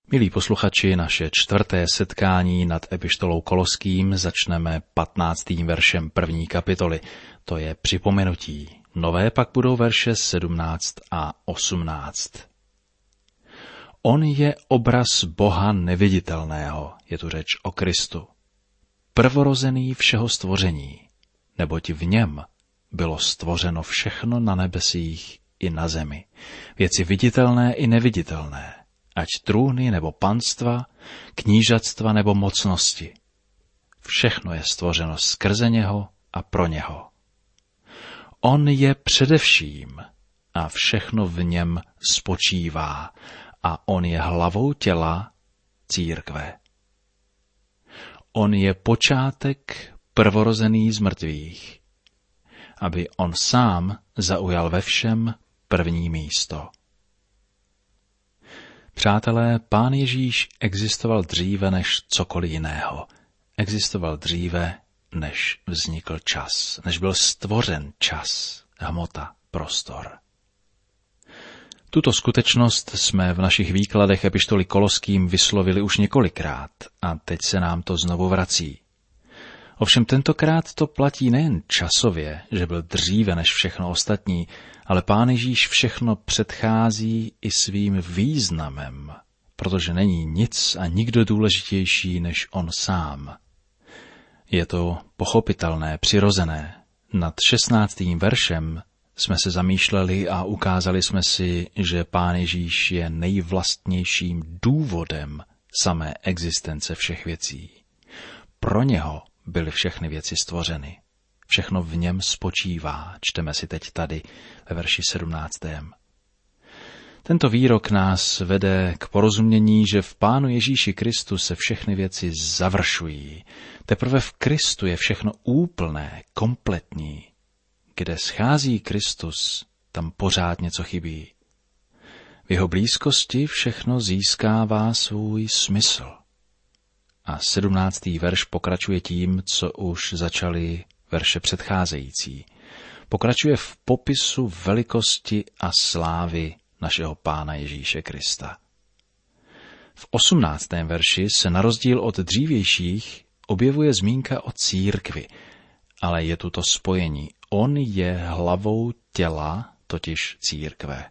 Milí posluchači, naše 4. setkání nad epištolou Koloským začneme 15. veršem 1. kapitoly. To je připomenutí. Nové pak budou verše 17 a 18. On je obraz Boha neviditelného, je tu řeč o Kristu. Prvorozený všeho stvoření, neboť v něm bylo stvořeno všechno na nebesích i na zemi, věci viditelné i neviditelné, ať trůny nebo panstva, knížatstva nebo mocnosti. Všechno je stvořeno skrze něho a pro něho. On je především a všechno v něm spočívá a on je hlavou těla církve. On je počátek prvorozený z mrtvých, aby on sám zaujal ve všem první místo. Přátelé, Pán Ježíš existoval dříve než cokoliv jiného. Existoval dříve, než vznikl čas, než byl stvořen čas, hmota, prostor. Tuto skutečnost jsme v našich výkladech epištoly Koloským vyslovili už několikrát a teď se nám to znovu vrací. Ovšem tentokrát to platí nejen časově, že byl dříve než všechno ostatní, ale Pán Ježíš všechno předchází i svým významem, protože není nic a nikdo důležitější než on sám. Je to pochopitelné, přirozené. Nad 16. veršem jsme se zamýšleli a ukázali jsme si, že Pán Ježíš je nejvlastnějším důvodem samé existence všech věcí. Pro něho byly všechny věci stvořeny. Všechno v něm spočívá, čteme si teď tady ve verši 17. Tento výrok nás vede k porozumění, že v Pánu Ježíši Kristu se všechny věci završují. Teprve v Kristu je všechno úplné, kompletní. Kde schází Kristus, tam pořád něco chybí. V jeho blízkosti všechno získává svůj smysl. A 17. verš pokračuje tím, co už začali verše předcházející. Pokračuje v popisu velikosti a slávy našeho Pána Ježíše Krista. V 18. verši se na rozdíl od dřívějších objevuje zmínka o církvi, ale je tu to spojení. On je hlavou těla, totiž církve.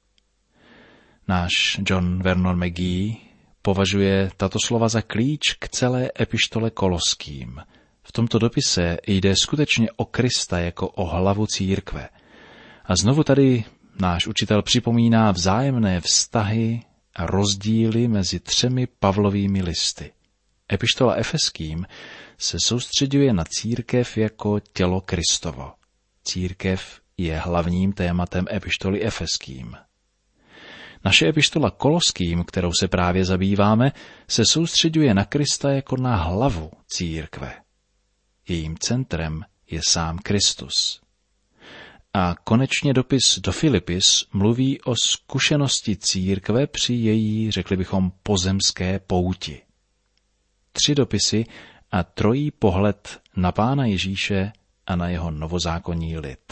Náš John Vernon McGee považuje tato slova za klíč k celé epištole Koloským. V tomto dopise jde skutečně o Krista jako o hlavu církve. A znovu tady náš učitel připomíná vzájemné vztahy a rozdíly mezi 3 Pavlovými listy. Epištola Efeským se soustředuje na církev jako tělo Kristovo. Církev je hlavním tématem epištoly Efeským. Naše epištola Koloským, kterou se právě zabýváme, se soustředuje na Krista jako na hlavu církve. Jejím centrem je sám Kristus. A konečně dopis do Filipis mluví o zkušenosti církve při její, řekli bychom, pozemské pouti. 3 dopisy a 3 pohled na Pána Ježíše a na jeho novozákonní lid.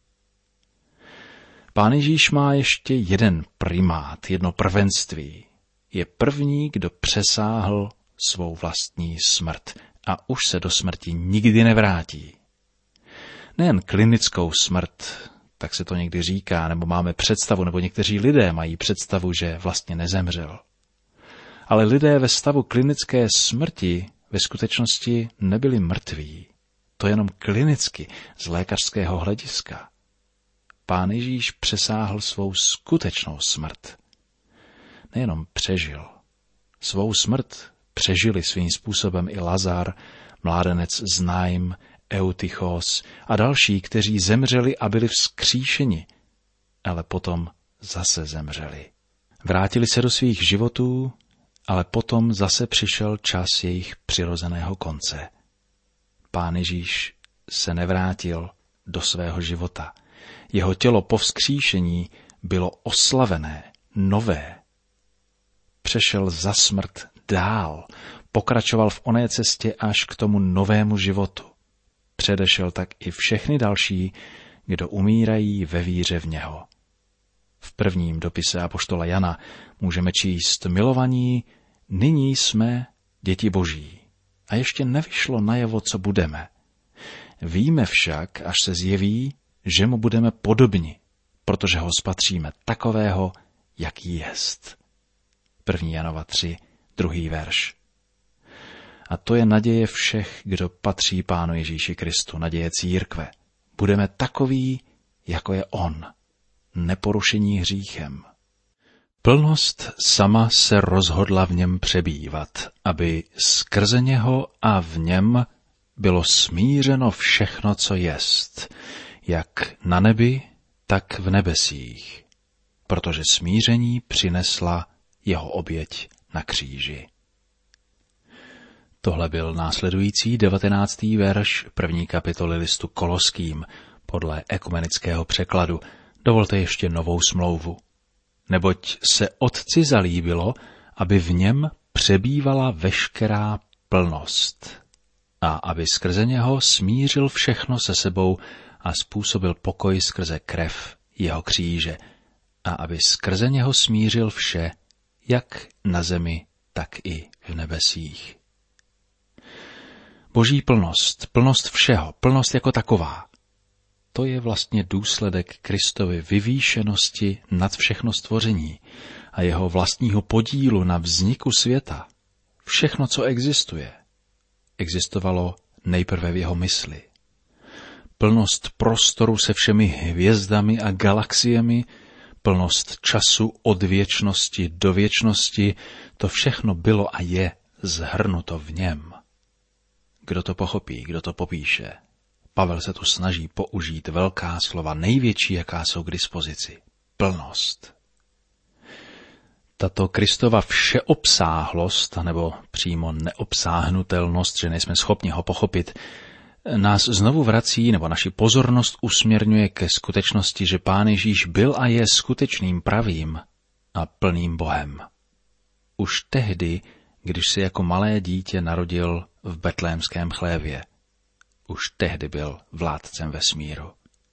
Pán Ježíš má ještě jeden primát, jedno prvenství. Je první, kdo přesáhl svou vlastní smrt a už se do smrti nikdy nevrátí. Nejen klinickou smrt, tak se to někdy říká, nebo máme představu, nebo někteří lidé mají představu, že vlastně nezemřel. Ale lidé ve stavu klinické smrti ve skutečnosti nebyli mrtví. To jenom klinicky, z lékařského hlediska. Pán Ježíš přesáhl svou skutečnou smrt. Nejenom přežil. Svou smrt přežili svým způsobem i Lazar, mládenec z Naim, Eutychos a další, kteří zemřeli a byli vzkříšeni, ale potom zase zemřeli. Vrátili se do svých životů, ale potom zase přišel čas jejich přirozeného konce. Pán Ježíš se nevrátil do svého života. Jeho tělo po vzkříšení bylo oslavené, nové. Přešel za smrt dál, pokračoval v oné cestě až k tomu novému životu. Předešel tak i všechny další, kdo umírají ve víře v něho. V prvním dopise apoštola Jana můžeme číst: milovaní, nyní jsme děti Boží. A ještě nevyšlo najevo, co budeme. Víme však, až se zjeví, že mu budeme podobni, protože ho spatříme takového, jaký jest. 1. Janova 3, 2. verš. A to je naděje všech, kdo patří Pánu Ježíši Kristu, naděje církve. Budeme takoví, jako je on, neporušení hříchem. Plnost sama se rozhodla v něm přebývat, aby skrze něho a v něm bylo smířeno všechno, co jest, jak na nebi, tak v nebesích, protože smíření přinesla jeho oběť na kříži. Tohle byl následující 19. verš 1. kapitoly listu Koloským podle ekumenického překladu. Dovolte ještě novou smlouvu. Neboť se Otci zalíbilo, aby v něm přebývala veškerá plnost a aby skrze něho smířil všechno se sebou a způsobil pokoj skrze krev jeho kříže a aby skrze něho smířil vše, jak na zemi, tak i v nebesích. Boží plnost, plnost všeho, plnost jako taková. To je vlastně důsledek Kristovy vyvýšenosti nad všechno stvoření a jeho vlastního podílu na vzniku světa. Všechno, co existuje, existovalo nejprve v jeho mysli. Plnost prostoru se všemi hvězdami a galaxiemi, plnost času od věčnosti do věčnosti, to všechno bylo a je zhrnuto v něm. Kdo to pochopí, kdo to popíše? Pavel se tu snaží použít velká slova, největší, jaká jsou k dispozici. Plnost. Tato Kristova všeobsáhlost, nebo přímo neobsáhnutelnost, že nejsme schopni ho pochopit, nás znovu vrací, nebo naši pozornost usměrňuje ke skutečnosti, že Pán Ježíš byl a je skutečným pravým a plným Bohem. Už tehdy, když se jako malé dítě narodil v betlémském chlévě, už tehdy byl vládcem vesmíru.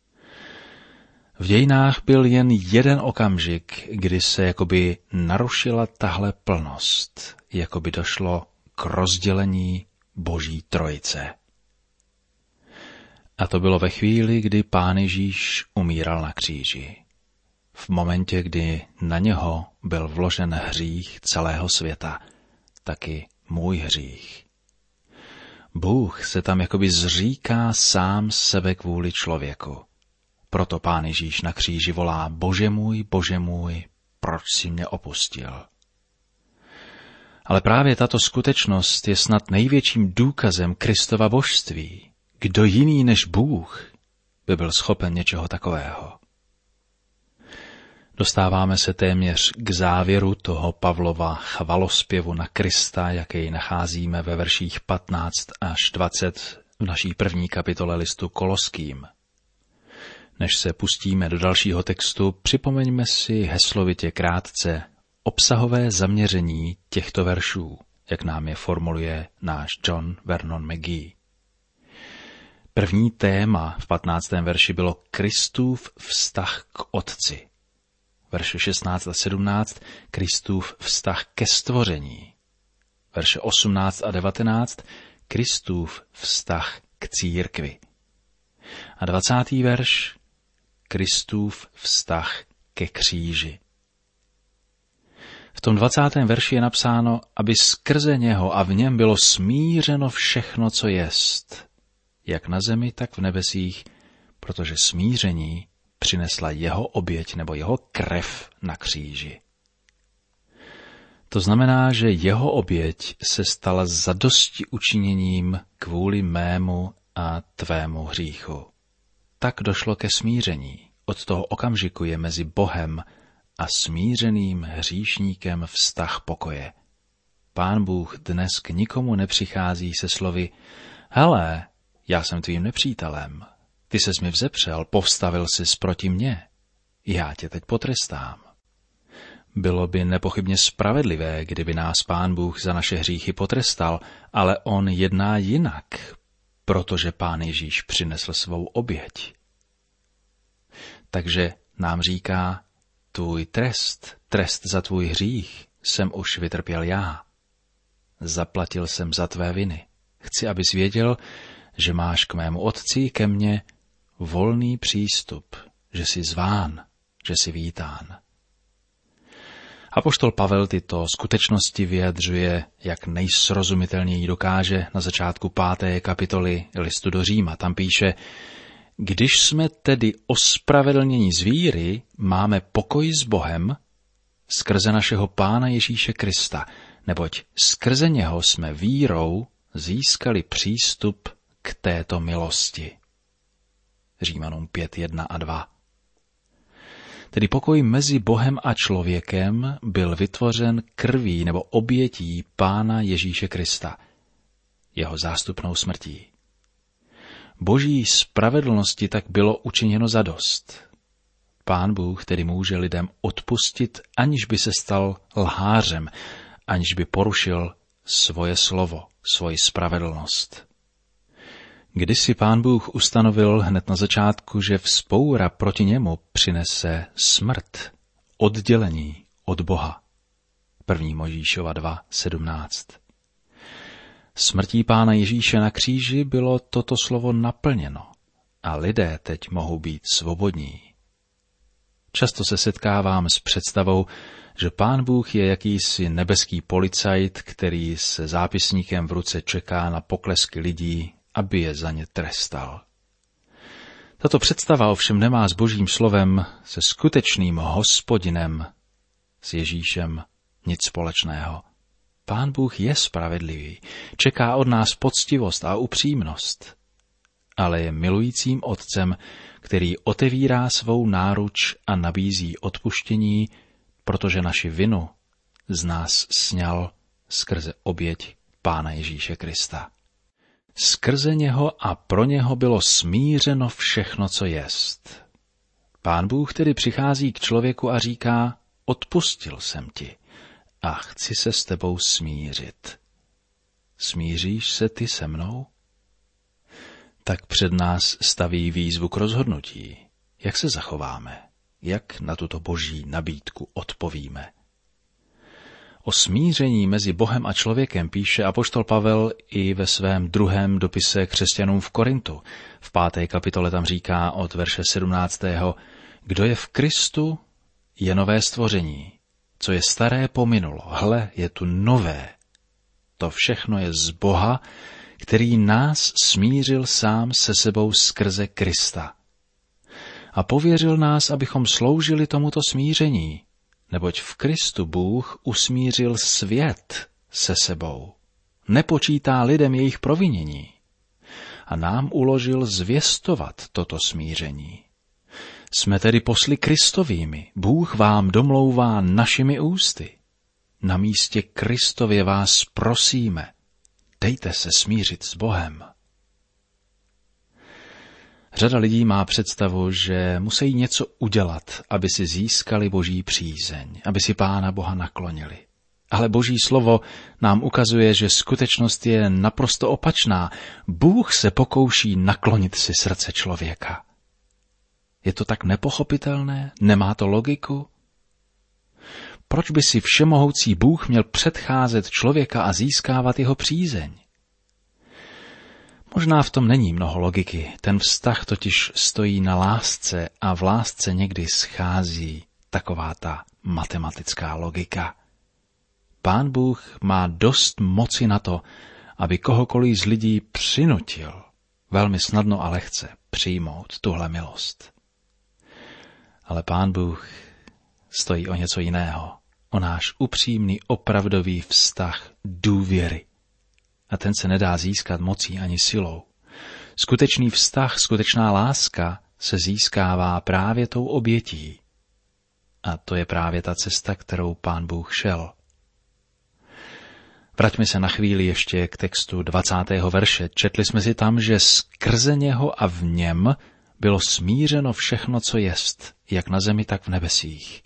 V dějinách byl jen jeden okamžik, kdy se jakoby narušila tahle plnost, jakoby došlo k rozdělení Boží trojice. A to bylo ve chvíli, kdy Pán Ježíš umíral na kříži. V momentě, kdy na něho byl vložen hřích celého světa, taky můj hřích. Bůh se tam jakoby zříká sám sebe kvůli člověku. Proto Pán Ježíš na kříži volá: Bože můj, proč jsi mě opustil? Ale právě tato skutečnost je snad největším důkazem Kristova božství. Kdo jiný než Bůh by byl schopen něčeho takového? Dostáváme se téměř k závěru toho Pavlova chvalospěvu na Krista, jaký nacházíme ve verších 15 až 20 v naší první kapitole listu Koloským. Než se pustíme do dalšího textu, připomeňme si heslovitě krátce obsahové zaměření těchto veršů, jak nám je formuluje náš John Vernon McGee. První téma v 15. verši bylo Kristův vztah k Otci. Verše 16 a 17 Kristův vztah ke stvoření. Verše 18 a 19 Kristův vztah k církvi. A 20. verš Kristův vztah ke kříži. V tom 20. verši je napsáno, aby skrze něho a v něm bylo smířeno všechno, co jest, jak na zemi, tak v nebesích, protože smíření přinesla jeho oběť nebo jeho krev na kříži. To znamená, že jeho oběť se stala zadosti učiněním kvůli mému a tvému hříchu. Tak došlo ke smíření. Od toho okamžiku je mezi Bohem a smířeným hříšníkem vztah pokoje. Pán Bůh dnes k nikomu nepřichází se slovy: hele, já jsem tvým nepřítelem, ty ses mi vzepřel, povstavil sis proti mně, já tě teď potrestám. Bylo by nepochybně spravedlivé, kdyby nás Pán Bůh za naše hříchy potrestal, ale on jedná jinak, protože Pán Ježíš přinesl svou oběť. Takže nám říká: tvůj trest za tvůj hřích jsem už vytrpěl já. Zaplatil jsem za tvé viny. Chci, abys věděl, že máš k mému otci, ke mně volný přístup, že jsi zván, že jsi vítán. Apoštol Pavel tyto skutečnosti vyjadřuje, jak nejsrozumitelněji dokáže na začátku 5. kapitoly listu do Říma. Tam píše: Když jsme tedy ospravedlněni z víry, máme pokoj s Bohem skrze našeho Pána Ježíše Krista, neboť skrze něho jsme vírou získali přístup k této milosti. Římanům 5, 1 a 2. Tedy pokoj mezi Bohem a člověkem byl vytvořen krví nebo obětí Pána Ježíše Krista, jeho zástupnou smrtí. Boží spravedlnosti tak bylo učiněno zadost. Pán Bůh tedy může lidem odpustit, aniž by se stal lhářem, aniž by porušil svoje slovo, svoji spravedlnost. Kdysi Pán Bůh ustanovil hned na začátku, že vzpoura proti němu přinese smrt, oddělení od Boha. 1. Mojžíšova 2, 17. Smrtí Pána Ježíše na kříži bylo toto slovo naplněno a lidé teď mohou být svobodní. Často se setkávám s představou, že Pán Bůh je jakýsi nebeský policajt, který se zápisníkem v ruce čeká na poklesky lidí, aby je za ně trestal. Tato představa ovšem nemá s Božím slovem, se skutečným Hospodinem, s Ježíšem, nic společného. Pán Bůh je spravedlivý, čeká od nás poctivost a upřímnost, ale je milujícím otcem, který otevírá svou náruč a nabízí odpuštění, protože naši vinu z nás sňal skrze oběť Pána Ježíše Krista. Skrze něho a pro něho bylo smířeno všechno, co jest. Pán Bůh tedy přichází k člověku a říká: odpustil jsem ti a chci se s tebou smířit. Smíříš se ty se mnou? Tak před nás staví výzvu k rozhodnutí. Jak se zachováme? Jak na tuto boží nabídku odpovíme? O smíření mezi Bohem a člověkem píše apoštol Pavel i ve svém 2. dopise křesťanům v Korintu. V 5. kapitole tam říká od verše 17. Kdo je v Kristu, je nové stvoření. Co je staré, pominulo. Hle, je tu nové. To všechno je z Boha, který nás smířil sám se sebou skrze Krista. A pověřil nás, abychom sloužili tomuto smíření, neboť v Kristu Bůh usmířil svět se sebou. Nepočítá lidem jejich provinění. A nám uložil zvěstovat toto smíření. Jsme tedy posly Kristovými. Bůh vám domlouvá našimi ústy. Na místě Kristově vás prosíme. Dejte se smířit s Bohem. Řada lidí má představu, že musí něco udělat, aby si získali Boží přízeň, aby si Pána Boha naklonili. Ale Boží slovo nám ukazuje, že skutečnost je naprosto opačná. Bůh se pokouší naklonit si srdce člověka. Je to tak nepochopitelné? Nemá to logiku? Proč by si všemohoucí Bůh měl předcházet člověka a získávat jeho přízeň? Možná v tom není mnoho logiky. Ten vztah totiž stojí na lásce a v lásce někdy schází taková ta matematická logika. Pán Bůh má dost moci na to, aby kohokoliv z lidí přinutil velmi snadno a lehce přijmout tuhle milost. Ale Pán Bůh stojí o něco jiného, o náš upřímný, opravdový vztah důvěry. A ten se nedá získat mocí ani silou. Skutečný vztah, skutečná láska se získává právě tou obětí. A to je právě ta cesta, kterou Pán Bůh šel. Vraťme se na chvíli ještě k textu 20. verše. Četli jsme si tam, že skrze něho a v něm bylo smířeno všechno, co jest, jak na zemi, tak v nebesích.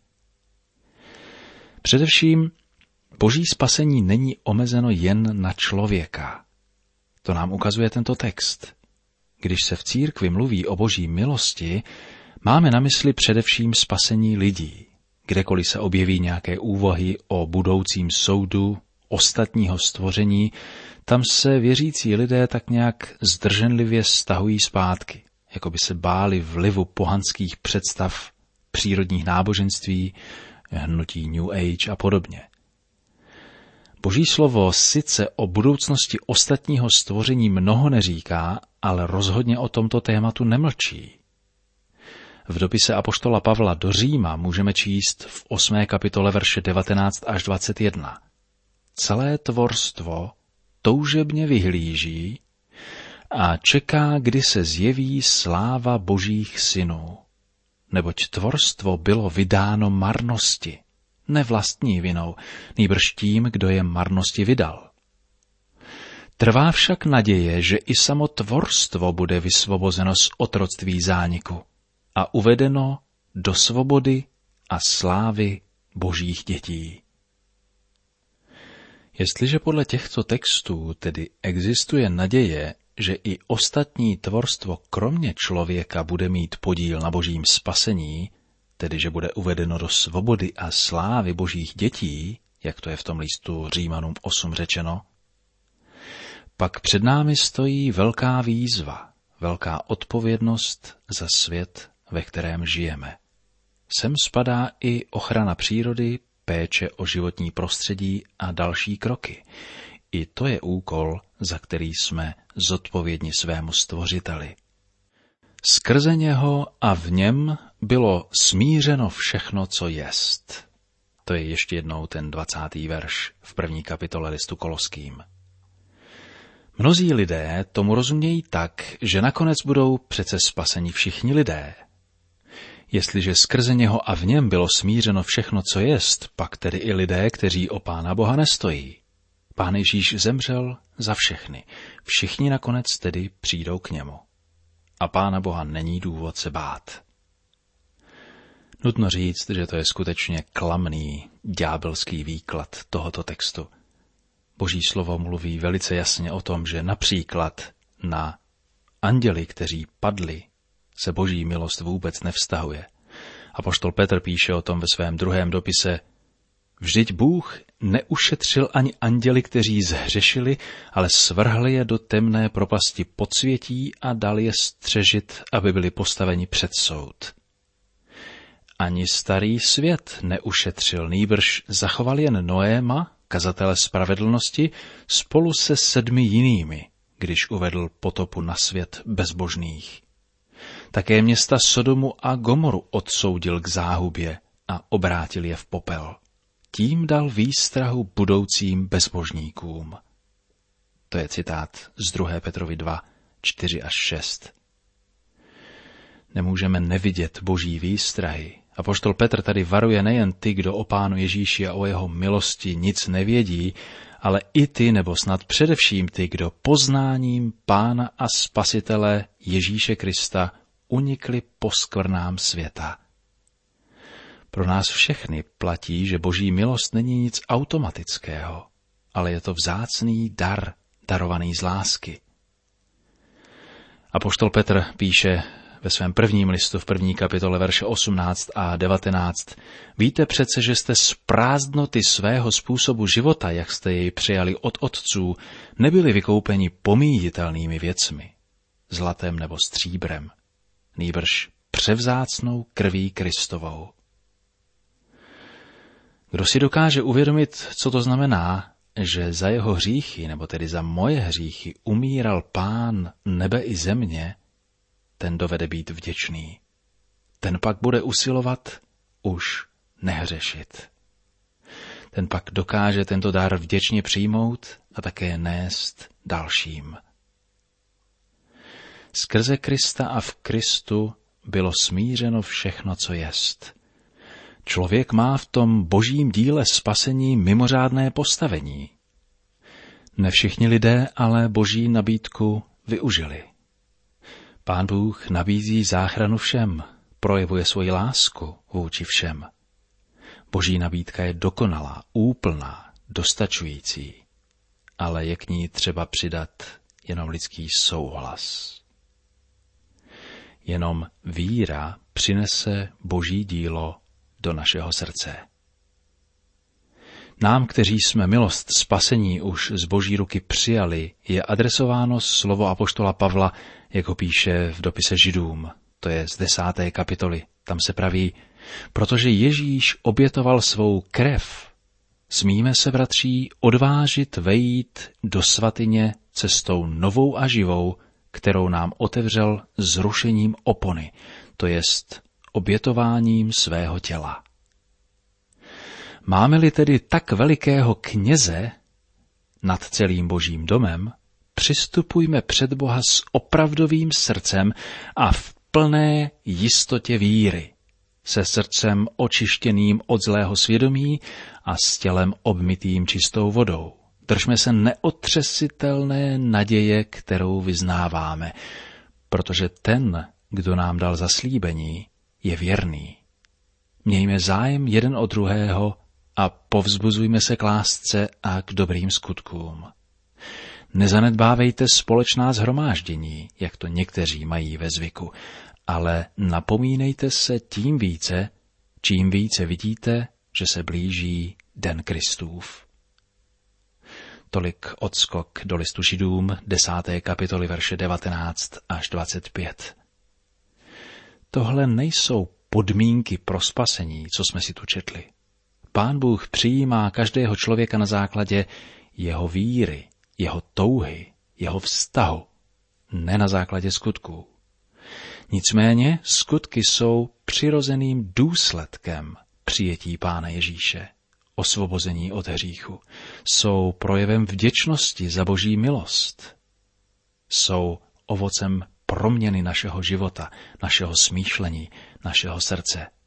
Především Boží spasení není omezeno jen na člověka. To nám ukazuje tento text. Když se v církvi mluví o Boží milosti, máme na mysli především spasení lidí. kdekoliv se objeví nějaké úvahy o budoucím soudu ostatního stvoření, tam se věřící lidé tak nějak zdrženlivě stahují zpátky, jako by se báli vlivu pohanských představ, přírodních náboženství, hnutí New Age a podobně. Boží slovo sice o budoucnosti ostatního stvoření mnoho neříká, ale rozhodně o tomto tématu nemlčí. V dopise apoštola Pavla do Říma můžeme číst v 8. kapitole verše 19 až 21. Celé tvorstvo toužebně vyhlíží a čeká, kdy se zjeví sláva božích synů. Neboť tvorstvo bylo vydáno marnosti, ne vlastní vinou, nýbrž tím, kdo je marnosti vydal. Trvá však naděje, že i samo tvorstvo bude vysvobozeno z otroctví zániku a uvedeno do svobody a slávy božích dětí. Jestliže podle těchto textů tedy existuje naděje, že i ostatní tvorstvo kromě člověka bude mít podíl na božím spasení, tedy že bude uvedeno do svobody a slávy božích dětí, jak to je v tom listu Římanům 8 řečeno, pak před námi stojí velká výzva, velká odpovědnost za svět, ve kterém žijeme. Sem spadá i ochrana přírody, péče o životní prostředí a další kroky. I to je úkol, za který jsme zodpovědni svému stvořiteli. Skrze něho a v něm bylo smířeno všechno, co jest. To je ještě jednou ten 20. verš v 1. kapitole listu Koloským. Mnozí lidé tomu rozumějí tak, že nakonec budou přece spaseni všichni lidé. Jestliže skrze něho a v něm bylo smířeno všechno, co jest, pak tedy i lidé, kteří o Pána Boha nestojí. Pán Ježíš zemřel za všechny. Všichni nakonec tedy přijdou k němu. A Pána Boha není důvod se bát. Nutno říct, že to je skutečně klamný, ďábelský výklad tohoto textu. Boží slovo mluví velice jasně o tom, že například na anděli, kteří padli, se boží milost vůbec nevztahuje. Apoštol Petr píše o tom ve svém 2. dopise: Vždyť Bůh neušetřil ani anděli, kteří zhřešili, ale svrhl je do temné propasti podsvětí a dal je střežit, aby byli postaveni před soud. Ani starý svět neušetřil, nýbrž zachoval jen Noéma, kazatele spravedlnosti, spolu se 7 jinými, když uvedl potopu na svět bezbožných. Také města Sodomu a Gomoru odsoudil k záhubě a obrátil je v popel. Tím dal výstrahu budoucím bezbožníkům. To je citát z 2. Petrovi 2, 4 až 6. Nemůžeme nevidět boží výstrahy. Apoštol Petr tady varuje nejen ty, kdo o Pánu Ježíši a o jeho milosti nic nevědí, ale i ty, nebo snad především ty, kdo poznáním Pána a Spasitele Ježíše Krista unikli poskvrnám světa. Pro nás všechny platí, že boží milost není nic automatického, ale je to vzácný dar, darovaný z lásky. Apoštol Petr píše ve svém 1. listu v 1. kapitole verše 18 a 19. Víte přece, že jste z prázdnoty svého způsobu života, jak jste jej přijali od otců, nebyli vykoupeni pomíjitelnými věcmi, zlatem nebo stříbrem, nýbrž převzácnou krví Kristovou. Kdo si dokáže uvědomit, co to znamená, že za jeho hříchy, nebo tedy za moje hříchy, umíral Pán nebe i země, ten dovede být vděčný. Ten pak bude usilovat už nehřešit. Ten pak dokáže tento dar vděčně přijmout a také nést dalším. Skrze Krista a v Kristu bylo smířeno všechno, co jest. Člověk má v tom božím díle spasení mimořádné postavení. Ne všichni lidé ale boží nabídku využili. Pán Bůh nabízí záchranu všem, projevuje svoji lásku vůči všem. Boží nabídka je dokonalá, úplná, dostačující, ale je k ní třeba přidat jenom lidský souhlas. Jenom víra přinese boží dílo do našeho srdce. Nám, kteří jsme milost spasení už z Boží ruky přijali, je adresováno slovo apoštola Pavla, jak ho píše v dopise Židům, to je z 10. kapitoly. Tam se praví, protože Ježíš obětoval svou krev, smíme se, bratří, odvážit vejít do svatyně cestou novou a živou, kterou nám otevřel zrušením opony, to jest obětováním svého těla. Máme-li tedy tak velikého kněze nad celým Božím domem, přistupujme před Boha s opravdovým srdcem a v plné jistotě víry, se srdcem očištěným od zlého svědomí a s tělem obmytým čistou vodou. Držme se neotřesitelné naděje, kterou vyznáváme, protože ten, kdo nám dal zaslíbení, je věrný. Mějme zájem jeden o druhého a povzbuzujme se k lásce a k dobrým skutkům. Nezanedbávejte společná shromáždění, jak to někteří mají ve zvyku, ale napomínejte se tím více, čím více vidíte, že se blíží den Kristův. Tolik odskok do listu Židům 10. kapitoly verše 19 až 25. Tohle nejsou podmínky pro spasení, co jsme si tu četli. Pán Bůh přijímá každého člověka na základě jeho víry, jeho touhy, jeho vztahu, ne na základě skutků. Nicméně skutky jsou přirozeným důsledkem přijetí Pána Ježíše, osvobození od hříchu. Jsou projevem vděčnosti za Boží milost. Jsou ovocem proměny našeho života, našeho smýšlení, našeho srdce.